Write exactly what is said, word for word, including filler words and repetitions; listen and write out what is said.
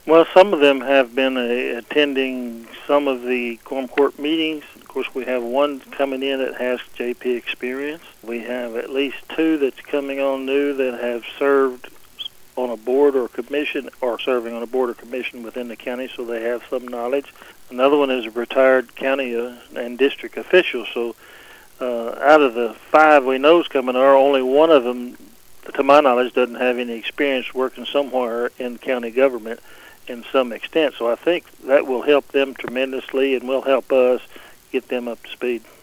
Well, some of them have been uh, attending some of the quorum court meetings. Of course, we have one coming in that has J P experience. We have at least two that's coming on new that have served on a board or commission, or serving on a board or commission within the county, so they have some knowledge. Another one is a retired county uh, and district official. So uh, out of the five we know is coming, are only one of them, to my knowledge, doesn't have any experience working somewhere in county government in some extent. So I think that will help them tremendously and will help us get them up to speed.